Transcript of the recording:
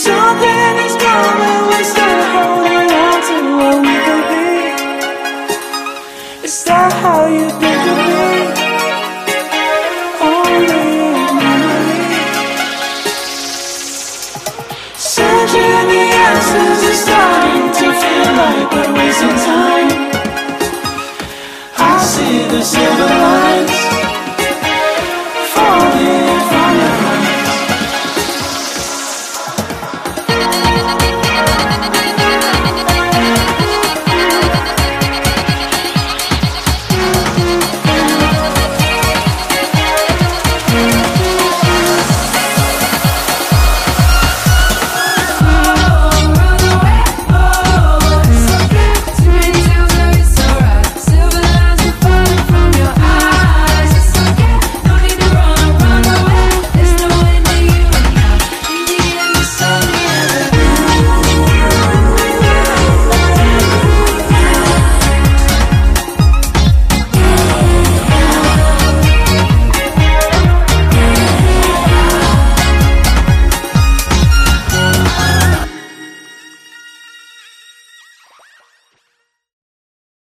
Something is coming, we start holding on to what we could be. Is that how you think of me? Only in memory. Searching the answers is starting to feel like we're wasting time. I see the silver lines.